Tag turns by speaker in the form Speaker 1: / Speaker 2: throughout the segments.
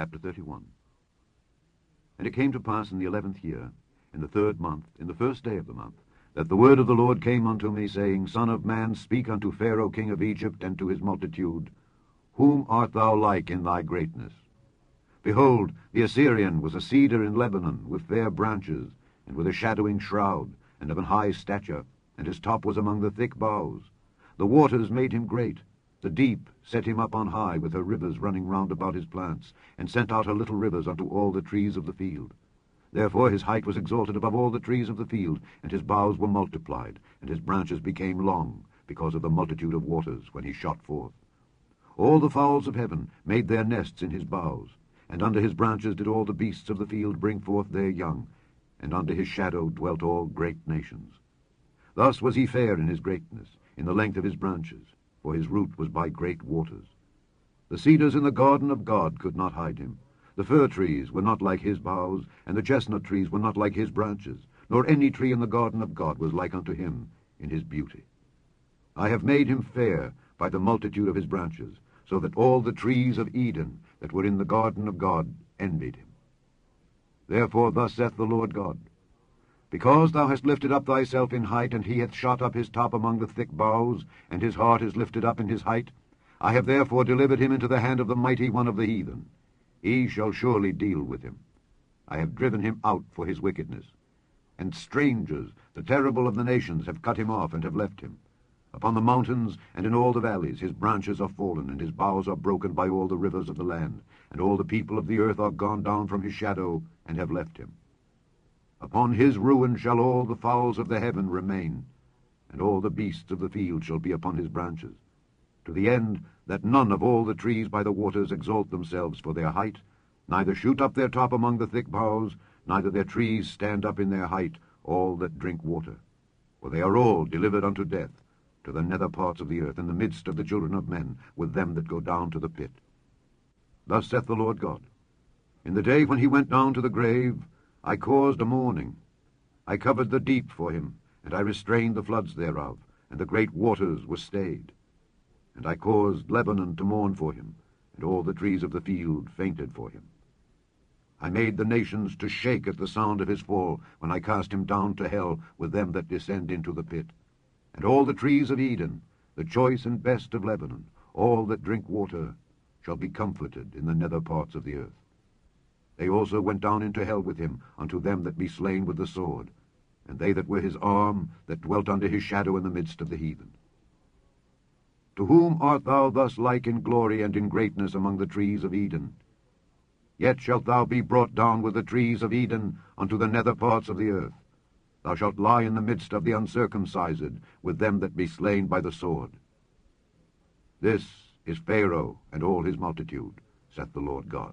Speaker 1: Chapter 31. And it came to pass in the 11th year, in the 3rd month, in the 1st day of the month, that the word of the Lord came unto me, saying, Son of man, speak unto Pharaoh king of Egypt, and to his multitude, Whom art thou like in thy greatness? Behold, the Assyrian was a cedar in Lebanon, with fair branches, and with a shadowing shroud, and of an high stature, and his top was among the thick boughs. The waters made him great. The deep set him up on high, with her rivers running round about his plants, and sent out her little rivers unto all the trees of the field. Therefore his height was exalted above all the trees of the field, and his boughs were multiplied, and his branches became long, because of the multitude of waters, when he shot forth. All the fowls of heaven made their nests in his boughs, and under his branches did all the beasts of the field bring forth their young, and under his shadow dwelt all great nations. Thus was he fair in his greatness, in the length of his branches, for his root was by great waters. The cedars in the garden of God could not hide him. The fir trees were not like his boughs, and the chestnut trees were not like his branches, nor any tree in the garden of God was like unto him in his beauty. I have made him fair by the multitude of his branches, so that all the trees of Eden that were in the garden of God envied him. Therefore thus saith the Lord God, Because thou hast lifted up thyself in height, and he hath shot up his top among the thick boughs, and his heart is lifted up in his height, I have therefore delivered him into the hand of the mighty one of the heathen. He shall surely deal with him. I have driven him out for his wickedness. And strangers, the terrible of the nations, have cut him off and have left him. Upon the mountains and in all the valleys his branches are fallen, and his boughs are broken by all the rivers of the land, and all the people of the earth are gone down from his shadow, and have left him. Upon his ruin shall all the fowls of the heaven remain, and all the beasts of the field shall be upon his branches, to the end that none of all the trees by the waters exalt themselves for their height, neither shoot up their top among the thick boughs, neither their trees stand up in their height, all that drink water. For they are all delivered unto death, to the nether parts of the earth, in the midst of the children of men, with them that go down to the pit. Thus saith the Lord God, In the day when he went down to the grave, I caused a mourning. I covered the deep for him, and I restrained the floods thereof, and the great waters were stayed. And I caused Lebanon to mourn for him, and all the trees of the field fainted for him. I made the nations to shake at the sound of his fall, when I cast him down to hell with them that descend into the pit. And all the trees of Eden, the choice and best of Lebanon, all that drink water, shall be comforted in the nether parts of the earth. They also went down into hell with him unto them that be slain with the sword, and they that were his arm, that dwelt under his shadow in the midst of the heathen. To whom art thou thus like in glory and in greatness among the trees of Eden? Yet shalt thou be brought down with the trees of Eden unto the nether parts of the earth. Thou shalt lie in the midst of the uncircumcised, with them that be slain by the sword. This is Pharaoh and all his multitude, saith the Lord God.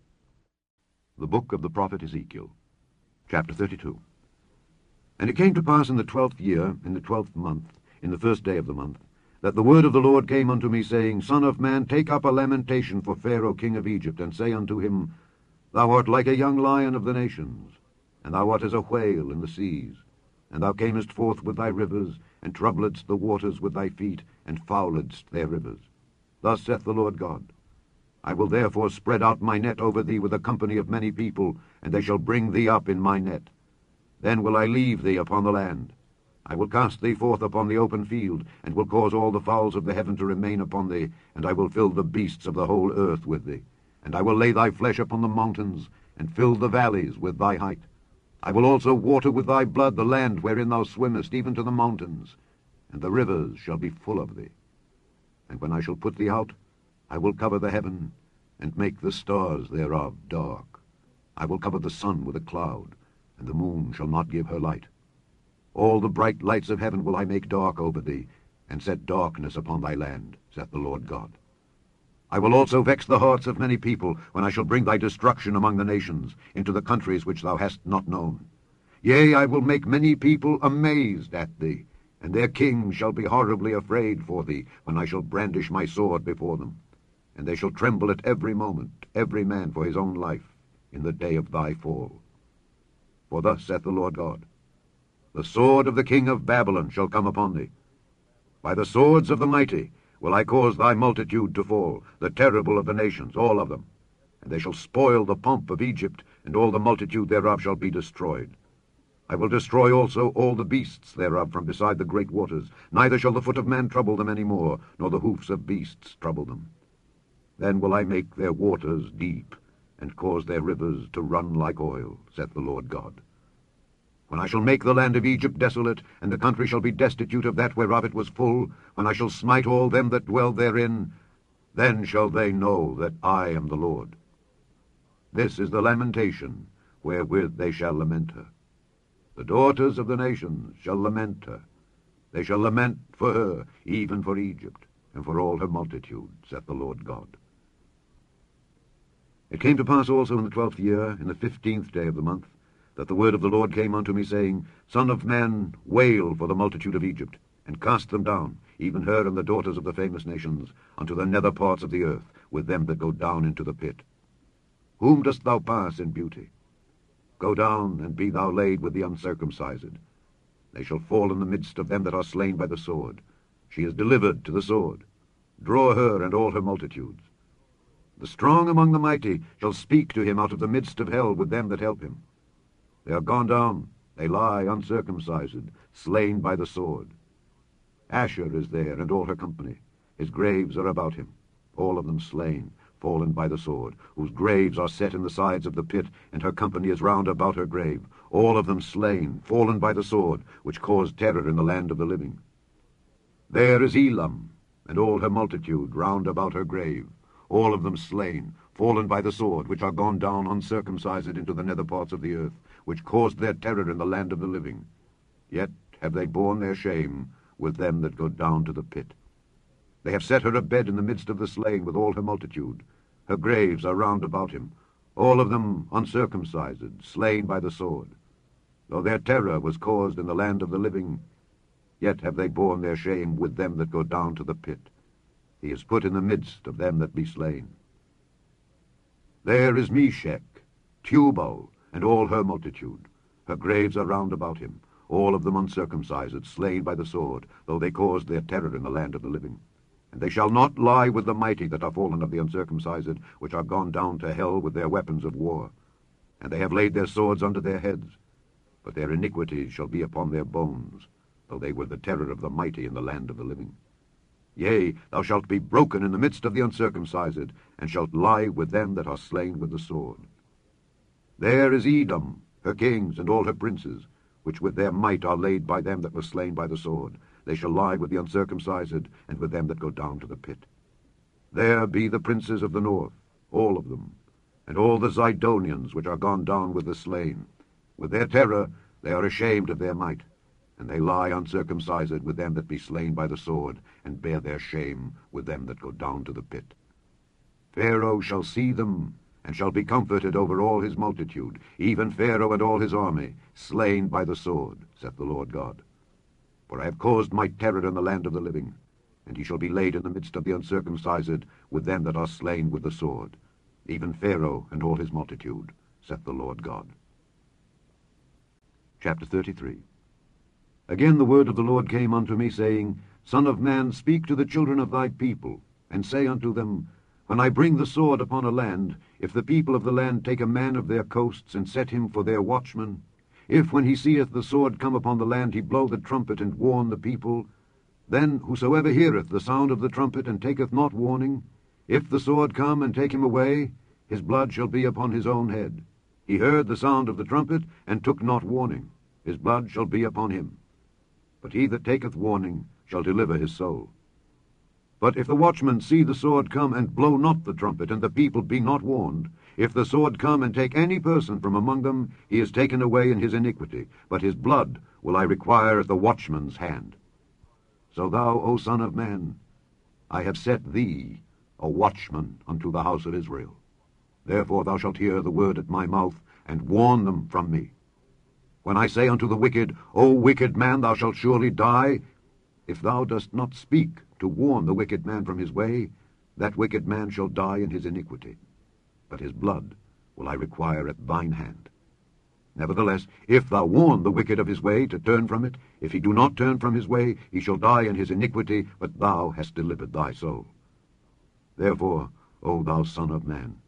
Speaker 1: The book of the prophet Ezekiel, chapter 32. And it came to pass in the 12th year, in the 12th month, in the 1st day of the month, that the word of the Lord came unto me, saying, Son of man, take up a lamentation for Pharaoh king of Egypt, and say unto him, Thou art like a young lion of the nations, and thou art as a whale in the seas. And thou camest forth with thy rivers, and troubledst the waters with thy feet, and fouledst their rivers. Thus saith the Lord God, I will therefore spread out my net over thee with a company of many people, and they shall bring thee up in my net. Then will I leave thee upon the land. I will cast thee forth upon the open field, and will cause all the fowls of the heaven to remain upon thee, and I will fill the beasts of the whole earth with thee. And I will lay thy flesh upon the mountains, and fill the valleys with thy height. I will also water with thy blood the land wherein thou swimmest, even to the mountains, and the rivers shall be full of thee. And when I shall put thee out, I will cover the heaven, and make the stars thereof dark. I will cover the sun with a cloud, and the moon shall not give her light. All the bright lights of heaven will I make dark over thee, and set darkness upon thy land, saith the Lord God. I will also vex the hearts of many people, when I shall bring thy destruction among the nations, into the countries which thou hast not known. Yea, I will make many people amazed at thee, and their kings shall be horribly afraid for thee, when I shall brandish my sword before them. And they shall tremble at every moment, every man for his own life, in the day of thy fall. For thus saith the Lord God, The sword of the king of Babylon shall come upon thee. By the swords of the mighty will I cause thy multitude to fall, the terrible of the nations, all of them. and they shall spoil the pomp of Egypt, and all the multitude thereof shall be destroyed. I will destroy also all the beasts thereof from beside the great waters, neither shall the foot of man trouble them any more, nor the hoofs of beasts trouble them. Then will I make their waters deep, and cause their rivers to run like oil, saith the Lord God. When I shall make the land of Egypt desolate, and the country shall be destitute of that whereof it was full, when I shall smite all them that dwell therein, then shall they know that I am the Lord. This is the lamentation wherewith they shall lament her. The daughters of the nations shall lament her. They shall lament for her, even for Egypt, and for all her multitude, saith the Lord God. It came to pass also in the 12th year, in the 15th day of the month, that the word of the Lord came unto me, saying, Son of man, wail for the multitude of Egypt, and cast them down, even her and the daughters of the famous nations, unto the nether parts of the earth, with them that go down into the pit. Whom dost thou pass in beauty? Go down, and be thou laid with the uncircumcised. They shall fall in the midst of them that are slain by the sword. She is delivered to the sword. Draw her and all her multitudes. The strong among the mighty shall speak to him out of the midst of hell with them that help him. They are gone down, they lie uncircumcised, slain by the sword. Asher is there, and all her company. His graves are about him, all of them slain, fallen by the sword, whose graves are set in the sides of the pit, and her company is round about her grave, all of them slain, fallen by the sword, which caused terror in the land of the living. There is Elam, and all her multitude round about her grave, all of them slain, fallen by the sword, which are gone down uncircumcised into the nether parts of the earth, which caused their terror in the land of the living. Yet have they borne their shame with them that go down to the pit. They have set her a bed in the midst of the slain with all her multitude. Her graves are round about him, all of them uncircumcised, slain by the sword. Though their terror was caused in the land of the living, yet have they borne their shame with them that go down to the pit. He is put in the midst of them that be slain. There is Meshech, Tubal, and all her multitude. Her graves are round about him, all of them uncircumcised, slain by the sword, though they caused their terror in the land of the living. And they shall not lie with the mighty that are fallen of the uncircumcised, which are gone down to hell with their weapons of war. And they have laid their swords under their heads, but their iniquities shall be upon their bones, though they were the terror of the mighty in the land of the living. Yea, thou shalt be broken in the midst of the uncircumcised, and shalt lie with them that are slain with the sword. There is Edom, her kings, and all her princes, which with their might are laid by them that were slain by the sword. They shall lie with the uncircumcised, and with them that go down to the pit. There be the princes of the north, all of them, and all the Zidonians which are gone down with the slain. With their terror they are ashamed of their might, and they lie uncircumcised with them that be slain by the sword, and bear their shame with them that go down to the pit. Pharaoh shall see them, and shall be comforted over all his multitude, even Pharaoh and all his army, slain by the sword, saith the Lord God. For I have caused my terror in the land of the living, and he shall be laid in the midst of the uncircumcised with them that are slain with the sword, even Pharaoh and all his multitude, saith the Lord God. Chapter 33. Again the word of the Lord came unto me, saying, Son of man, speak to the children of thy people, and say unto them, When I bring the sword upon a land, if the people of the land take a man of their coasts, and set him for their watchman, if when he seeth the sword come upon the land he blow the trumpet and warn the people, then whosoever heareth the sound of the trumpet and taketh not warning, if the sword come and take him away, his blood shall be upon his own head. He heard the sound of the trumpet and took not warning, his blood shall be upon him. But he that taketh warning shall deliver his soul. But if the watchman see the sword come and blow not the trumpet, and the people be not warned, if the sword come and take any person from among them, he is taken away in his iniquity, but his blood will I require at the watchman's hand. So thou, O son of man, I have set thee a watchman unto the house of Israel. Therefore thou shalt hear the word at my mouth, and warn them from me. When I say unto the wicked, O wicked man, thou shalt surely die, if thou dost not speak to warn the wicked man from his way, that wicked man shall die in his iniquity. But his blood will I require at thine hand. Nevertheless, if thou warn the wicked of his way to turn from it, if he do not turn from his way, he shall die in his iniquity, but thou hast delivered thy soul. Therefore, O thou son of man,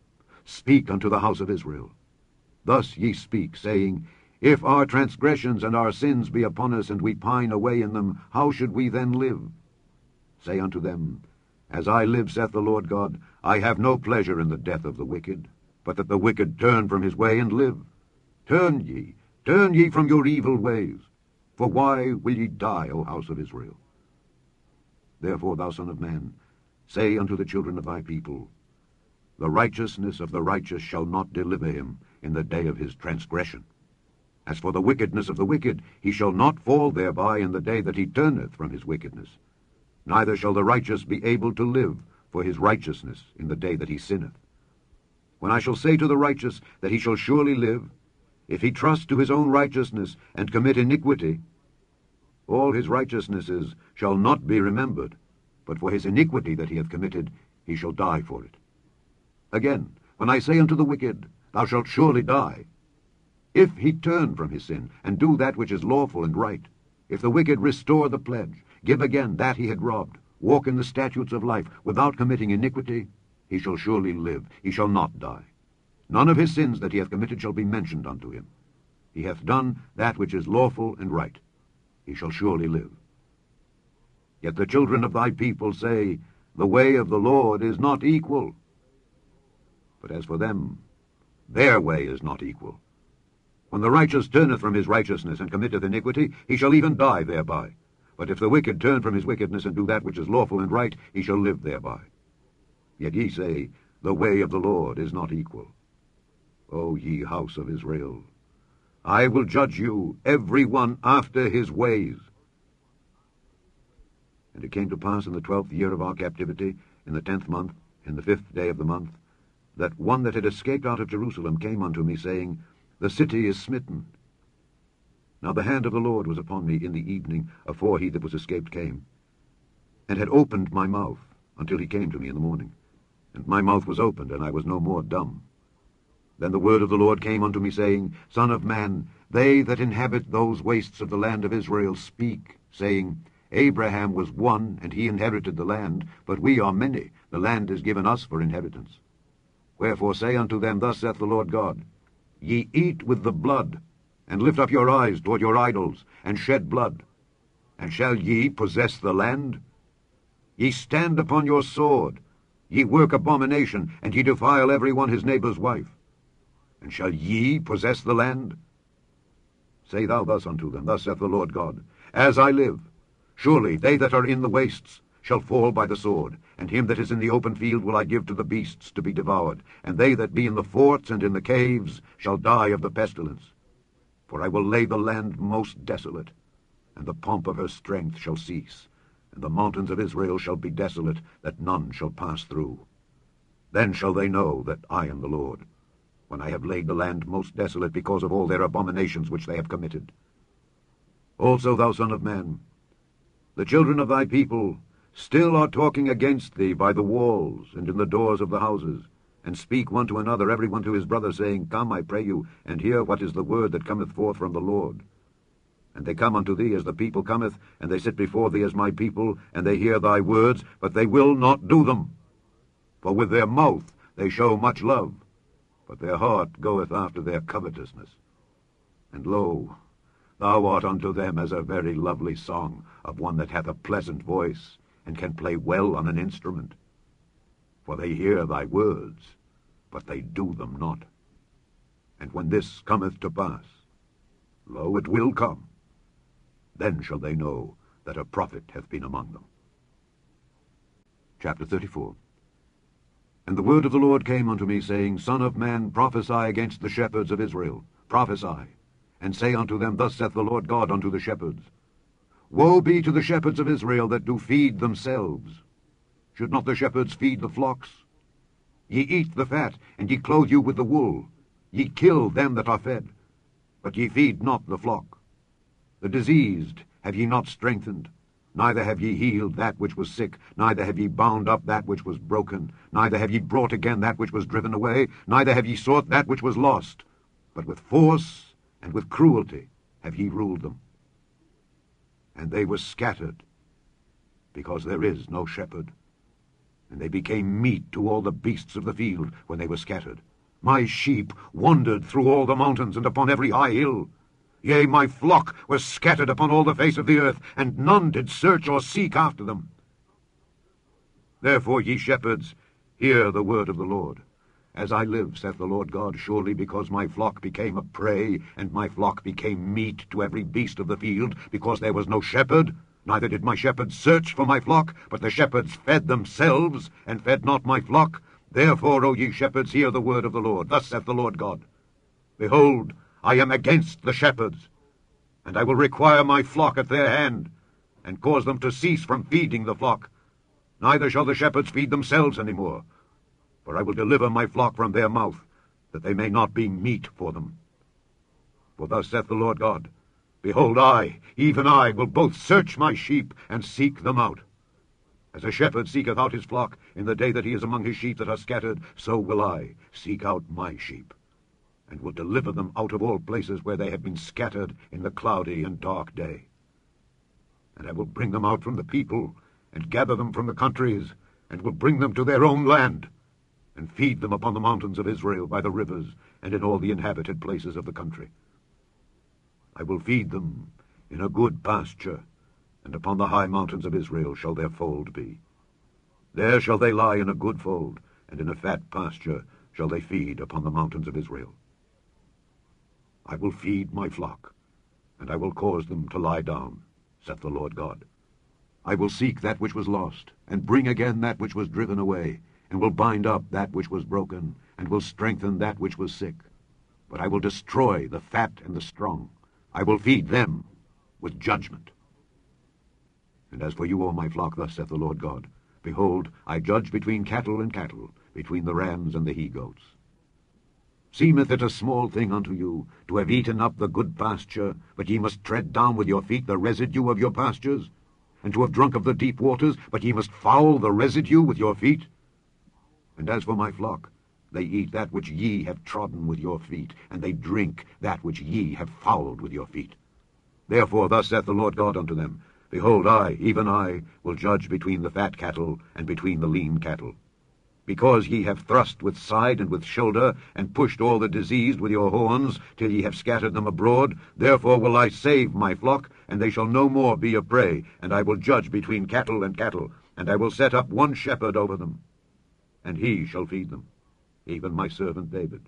Speaker 1: speak unto the house of Israel. Thus ye speak, saying, If our transgressions and our sins be upon us, and we pine away in them, how should we then live? Say unto them, As I live, saith the Lord God, I have no pleasure in the death of the wicked, but that the wicked turn from his way and live. Turn ye from your evil ways. For why will ye die, O house of Israel? Therefore, thou son of man, say unto the children of thy people, The righteousness of the righteous shall not deliver him in the day of his transgression. As for the wickedness of the wicked, he shall not fall thereby in the day that he turneth from his wickedness. Neither shall the righteous be able to live for his righteousness in the day that he sinneth. When I shall say to the righteous that he shall surely live, if he trust to his own righteousness and commit iniquity, all his righteousnesses shall not be remembered, but for his iniquity that he hath committed he shall die for it. Again, when I say unto the wicked, Thou shalt surely die, if he turn from his sin, and do that which is lawful and right, if the wicked restore the pledge, give again that he had robbed, walk in the statutes of life, without committing iniquity, he shall surely live, he shall not die. None of his sins that he hath committed shall be mentioned unto him. He hath done that which is lawful and right, he shall surely live. Yet the children of thy people say, The way of the Lord is not equal. But as for them, their way is not equal. When the righteous turneth from his righteousness and committeth iniquity, he shall even die thereby. But if the wicked turn from his wickedness and do that which is lawful and right, he shall live thereby. Yet ye say, The way of the Lord is not equal. O ye house of Israel, I will judge you, every one after his ways. And it came to pass in the 12th year of our captivity, in the 10th month, in the 5th day of the month, that one that had escaped out of Jerusalem came unto me, saying, The city is smitten. Now the hand of the Lord was upon me in the evening, afore he that was escaped came, and had opened my mouth, until he came to me in the morning. And my mouth was opened, and I was no more dumb. Then the word of the Lord came unto me, saying, Son of man, they that inhabit those wastes of the land of Israel speak, saying, Abraham was one, and he inherited the land, but we are many, the land is given us for inheritance. Wherefore say unto them, Thus saith the Lord God, Ye eat with the blood, and lift up your eyes toward your idols, and shed blood. And shall ye possess the land? Ye stand upon your sword, ye work abomination, and ye defile every one his neighbour's wife. And shall ye possess the land? Say thou thus unto them, Thus saith the Lord God, As I live, surely they that are in the wastes shall fall by the sword, and him that is in the open field will I give to the beasts to be devoured, and they that be in the forts and in the caves shall die of the pestilence. For I will lay the land most desolate, and the pomp of her strength shall cease, and the mountains of Israel shall be desolate, that none shall pass through. Then shall they know that I am the Lord, when I have laid the land most desolate because of all their abominations which they have committed. Also, thou son of man, the children of thy people still are talking against thee by the walls and in the doors of the houses, and speak one to another, every one to his brother, saying, Come, I pray you, and hear what is the word that cometh forth from the Lord. And they come unto thee as the people cometh, and they sit before thee as my people, and they hear thy words, but they will not do them. For with their mouth they show much love, but their heart goeth after their covetousness. And lo, thou art unto them as a very lovely song of one that hath a pleasant voice, and can play well on an instrument. For they hear thy words, but they do them not. And when this cometh to pass, lo, it will come, then shall they know that a prophet hath been among them. Chapter 34. And the word of the Lord came unto me, saying, Son of man, prophesy against the shepherds of Israel. Prophesy, and say unto them, Thus saith the Lord God unto the shepherds, Woe be to the shepherds of Israel that do feed themselves. Should not the shepherds feed the flocks? Ye eat the fat, and ye clothe you with the wool. Ye kill them that are fed, but ye feed not the flock. The diseased have ye not strengthened, neither have ye healed that which was sick, neither have ye bound up that which was broken, neither have ye brought again that which was driven away, neither have ye sought that which was lost, but with force and with cruelty have ye ruled them. And they were scattered, because there is no shepherd. And they became meat to all the beasts of the field when they were scattered. My sheep wandered through all the mountains and upon every high hill. Yea, my flock was scattered upon all the face of the earth, and none did search or seek after them. Therefore, ye shepherds, hear the word of the Lord. As I live, saith the Lord God, surely because my flock became a prey, and my flock became meat to every beast of the field, because there was no shepherd, neither did my shepherds search for my flock, but the shepherds fed themselves, and fed not my flock. Therefore, O ye shepherds, hear the word of the Lord. Thus saith the Lord God, Behold, I am against the shepherds, and I will require my flock at their hand, and cause them to cease from feeding the flock. Neither shall the shepherds feed themselves any more, for I will deliver my flock from their mouth, that they may not be meat for them. For thus saith the Lord God, Behold, I, even I, will both search my sheep, and seek them out. As a shepherd seeketh out his flock in the day that he is among his sheep that are scattered, so will I seek out my sheep, and will deliver them out of all places where they have been scattered in the cloudy and dark day. And I will bring them out from the people, and gather them from the countries, and will bring them to their own land, and feed them upon the mountains of Israel by the rivers, and in all the inhabited places of the country. I will feed them in a good pasture, and upon the high mountains of Israel shall their fold be. There shall they lie in a good fold, and in a fat pasture shall they feed upon the mountains of Israel. I will feed my flock, and I will cause them to lie down, saith the Lord God. I will seek that which was lost, and bring again that which was driven away, and will bind up that which was broken, and will strengthen that which was sick. But I will destroy the fat and the strong. I will feed them with judgment. And as for you, O my flock, thus saith the Lord God, Behold, I judge between cattle and cattle, between the rams and the he-goats. Seemeth it a small thing unto you to have eaten up the good pasture, but ye must tread down with your feet the residue of your pastures? And to have drunk of the deep waters, but ye must foul the residue with your feet? And as for my flock, they eat that which ye have trodden with your feet, and they drink that which ye have fouled with your feet. Therefore thus saith the Lord God unto them, Behold, I, even I, will judge between the fat cattle and between the lean cattle. Because ye have thrust with side and with shoulder, and pushed all the diseased with your horns, till ye have scattered them abroad, therefore will I save my flock, and they shall no more be a prey, and I will judge between cattle and cattle, and I will set up one shepherd over them, and he shall feed them, even my servant David.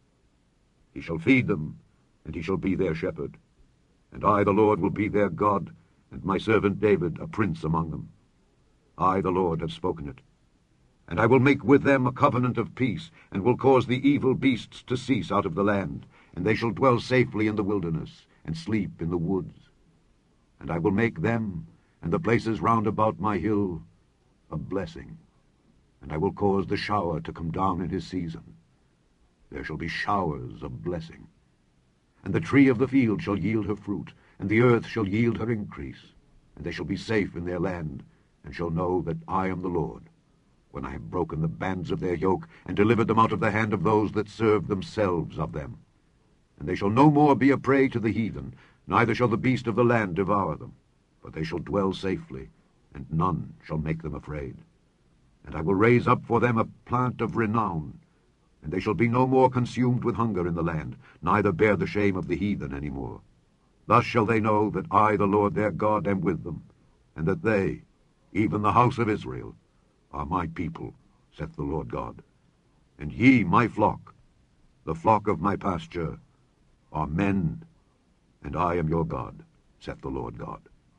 Speaker 1: He shall feed them, and he shall be their shepherd. And I, the Lord, will be their God, and my servant David a prince among them. I, the Lord, have spoken it. And I will make with them a covenant of peace, and will cause the evil beasts to cease out of the land, and they shall dwell safely in the wilderness, and sleep in the woods. And I will make them, and the places round about my hill, a blessing. And I will cause the shower to come down in his season. There shall be showers of blessing. And the tree of the field shall yield her fruit, and the earth shall yield her increase. And they shall be safe in their land, and shall know that I am the Lord, when I have broken the bands of their yoke, and delivered them out of the hand of those that serve themselves of them. And they shall no more be a prey to the heathen, neither shall the beast of the land devour them, but they shall dwell safely, and none shall make them afraid. And I will raise up for them a plant of renown, and they shall be no more consumed with hunger in the land, neither bear the shame of the heathen any more. Thus shall they know that I, the Lord their God, am with them, and that they, even the house of Israel, are my people, saith the Lord God. And ye, my flock, the flock of my pasture, are men, and I am your God, saith the Lord God.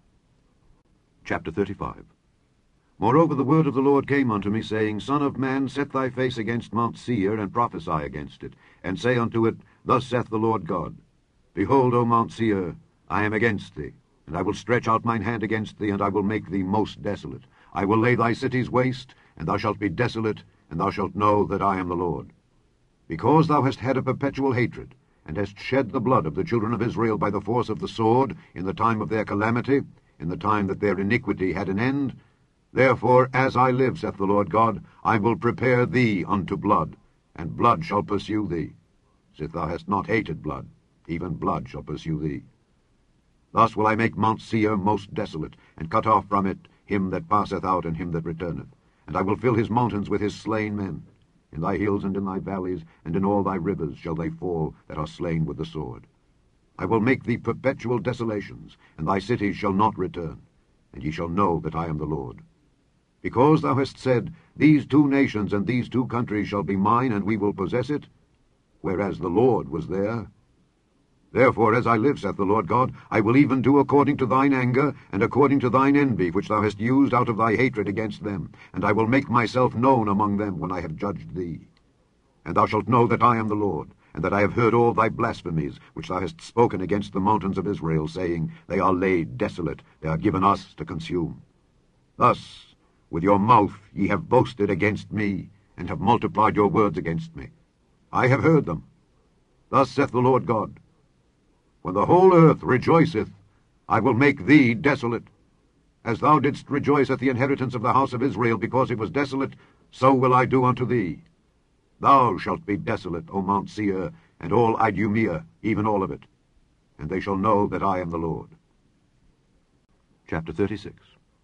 Speaker 1: Chapter 35. Moreover the word of the Lord came unto me, saying, Son of man, set thy face against Mount Seir, and prophesy against it, and say unto it, Thus saith the Lord God, Behold, O Mount Seir, I am against thee, and I will stretch out mine hand against thee, and I will make thee most desolate. I will lay thy cities waste, and thou shalt be desolate, and thou shalt know that I am the Lord. Because thou hast had a perpetual hatred, and hast shed the blood of the children of Israel by the force of the sword, in the time of their calamity, in the time that their iniquity had an end, therefore, as I live, saith the Lord God, I will prepare thee unto blood, and blood shall pursue thee. Sith thou hast not hated blood, even blood shall pursue thee. Thus will I make Mount Seir most desolate, and cut off from it him that passeth out and him that returneth. And I will fill his mountains with his slain men. in thy hills and in thy valleys, and in all thy rivers shall they fall that are slain with the sword. I will make thee perpetual desolations, and thy cities shall not return, and ye shall know that I am the Lord. Because thou hast said, These 2 nations and these 2 countries shall be mine, and we will possess it, whereas the Lord was there. Therefore, as I live, saith the Lord God, I will even do according to thine anger, and according to thine envy, which thou hast used out of thy hatred against them, and I will make myself known among them when I have judged thee. And thou shalt know that I am the Lord, and that I have heard all thy blasphemies, which thou hast spoken against the mountains of Israel, saying, They are laid desolate, they are given us to consume. Thus, with your mouth ye have boasted against me, and have multiplied your words against me. I have heard them. Thus saith the Lord God, When the whole earth rejoiceth, I will make thee desolate. As thou didst rejoice at the inheritance of the house of Israel, because it was desolate, so will I do unto thee. Thou shalt be desolate, O Mount Seir, and all Idumea, even all of it. And they shall know that I am the Lord. Chapter 36.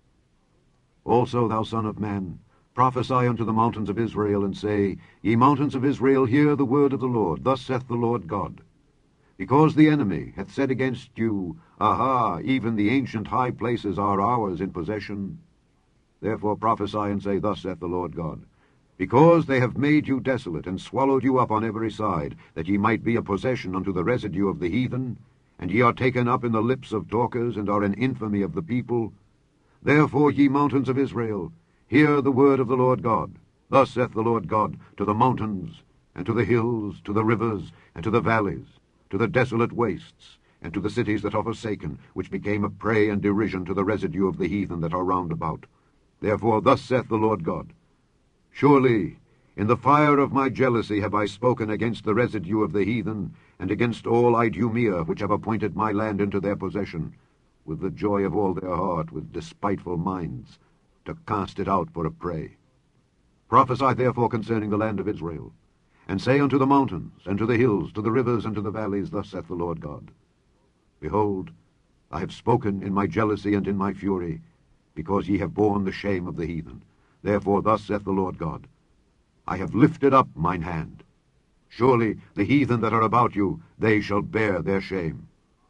Speaker 1: Also, thou son of man, prophesy unto the mountains of Israel, and say, Ye mountains of Israel, hear the word of the Lord. Thus saith the Lord God. Because the enemy hath said against you, Aha, even the ancient high places are ours in possession. Therefore prophesy and say, Thus saith the Lord God. Because they have made you desolate, and swallowed you up on every side, that ye might be a possession unto the residue of the heathen, and ye are taken up in the lips of talkers, and are an infamy of the people, therefore, ye mountains of Israel, hear the word of the Lord God. Thus saith the Lord God to the mountains, and to the hills, to the rivers, and to the valleys, to the desolate wastes, and to the cities that are forsaken, which became a prey and derision to the residue of the heathen that are round about. Therefore thus saith the Lord God, Surely in the fire of my jealousy have I spoken against the residue of the heathen, and against all Idumea, which have appointed my land into their possession, with the joy of all their heart, with despiteful minds, to cast it out for a prey. Prophesy therefore concerning the land of Israel, and say unto the mountains, and to the hills, to the rivers, and to the valleys, Thus saith the Lord God, Behold, I have spoken in my jealousy and in my fury, because ye have borne the shame of the heathen. Therefore thus saith the Lord God, I have lifted up mine hand. Surely the heathen that are about you, they shall bear their shame.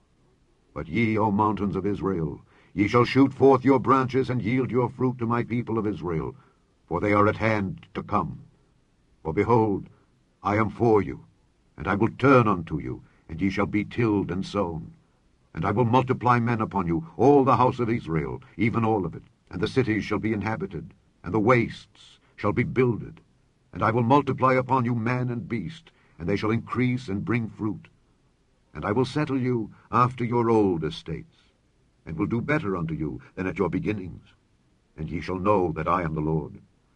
Speaker 1: But ye, O mountains of Israel, ye shall shoot forth your branches, and yield your fruit to my people of Israel, for they are at hand to come. For behold, I am for you, and I will turn unto you, and ye shall be tilled and sown. And I will multiply men upon you, all the house of Israel, even all of it, and the cities shall be inhabited, and the wastes shall be builded. And I will multiply upon you man and beast, and they shall increase and bring fruit. And I will settle you after your old estates, and will do better unto you than at your beginnings. And ye shall know that I am the Lord.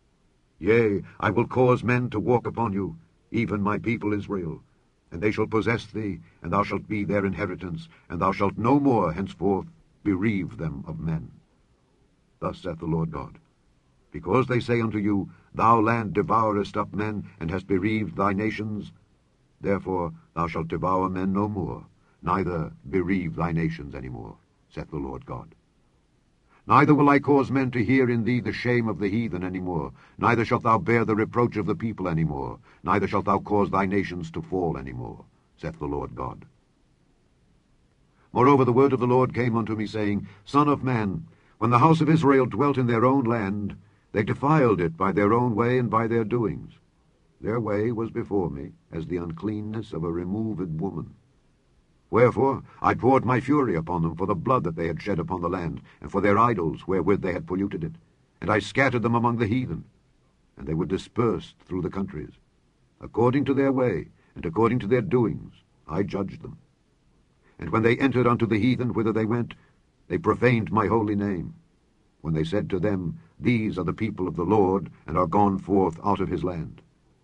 Speaker 1: Yea, I will cause men to walk upon you, even my people Israel, and they shall possess thee, and thou shalt be their inheritance, and thou shalt no more henceforth bereave them of men. Thus saith the Lord God, Because they say unto you, Thou land devourest up men, and hast bereaved thy nations, therefore thou shalt devour men no more, neither bereave thy nations any more, saith the Lord God. Neither will I cause men to hear in thee the shame of the heathen any more, neither shalt thou bear the reproach of the people any more, neither shalt thou cause thy nations to fall any more, saith the Lord God. Moreover the word of the Lord came unto me, saying, Son of man, when the house of Israel dwelt in their own land, they defiled it by their own way and by their doings. Their way was before me as the uncleanness of a removed woman. Wherefore I poured my fury upon them for the blood that they had shed upon the land, and for their idols wherewith they had polluted it. And I scattered them among the heathen, and they were dispersed through the countries. According to their way, and according to their doings, I judged them. And when they entered unto the heathen whither they went, they profaned my holy name, when they said to them, These are the people of the Lord, and are gone forth out of his land.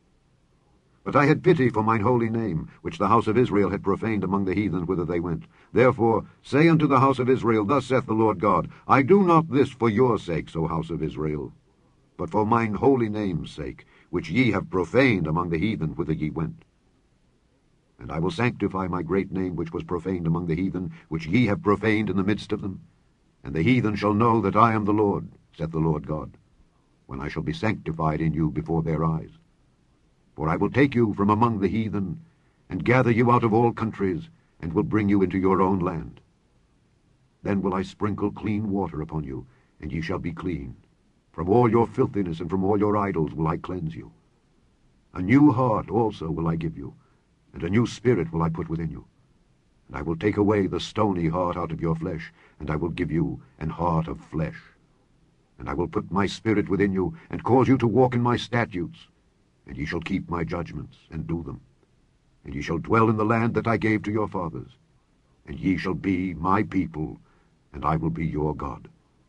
Speaker 1: But I had pity for mine holy name, which the house of Israel had profaned among the heathen whither they went. Therefore say unto the house of Israel, Thus saith the Lord God, I do not this for your sakes, O house of Israel, but for mine holy name's sake, which ye have profaned among the heathen whither ye went. And I will sanctify my great name, which was profaned among the heathen, which ye have profaned in the midst of them. And the heathen shall know that I am the Lord, saith the Lord God, when I shall be sanctified in you before their eyes. For I will take you from among the heathen, and gather you out of all countries, and will bring you into your own land. Then will I sprinkle clean water upon you, and ye shall be clean. From all your filthiness and from all your idols will I cleanse you. A new heart also will I give you, and a new spirit will I put within you. And I will take away the stony heart out of your flesh, and I will give you an heart of flesh. And I will put my spirit within you, and cause you to walk in my statutes, and ye shall keep my judgments, and do them. And ye shall dwell in the land that I gave to your fathers. And ye shall be my people, and I will be your God.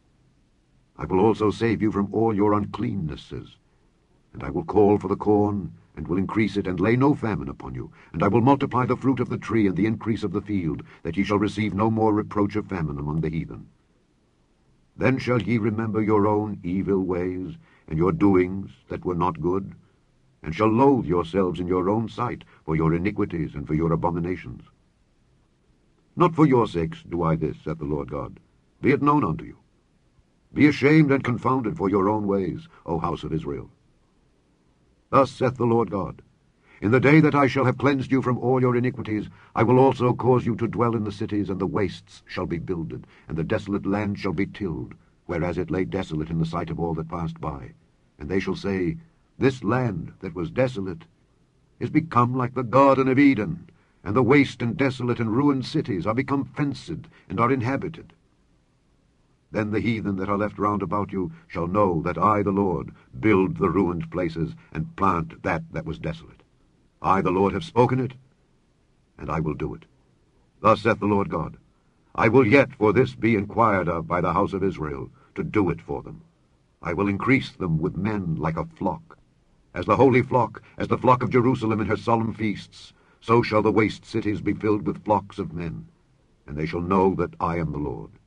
Speaker 1: I will also save you from all your uncleannesses. And I will call for the corn, and will increase it, and lay no famine upon you. And I will multiply the fruit of the tree and the increase of the field, that ye shall receive no more reproach of famine among the heathen. Then shall ye remember your own evil ways, and your doings that were not good, and shall loathe yourselves in your own sight for your iniquities and for your abominations. Not for your sakes do I this, saith the Lord God. Be it known unto you. Be ashamed and confounded for your own ways, O house of Israel. Thus saith the Lord God, In the day that I shall have cleansed you from all your iniquities, I will also cause you to dwell in the cities, and the wastes shall be builded, and the desolate land shall be tilled, whereas it lay desolate in the sight of all that passed by. And they shall say, This land that was desolate is become like the Garden of Eden, and the waste and desolate and ruined cities are become fenced and are inhabited. Then the heathen that are left round about you shall know that I, the Lord, build the ruined places, and plant that was desolate. I, the Lord, have spoken it, and I will do it. Thus saith the Lord God, I will yet for this be inquired of by the house of Israel, to do it for them. I will increase them with men like a flock. As the holy flock, as the flock of Jerusalem in her solemn feasts, so shall the waste cities be filled with flocks of men, and they shall know that I am the Lord.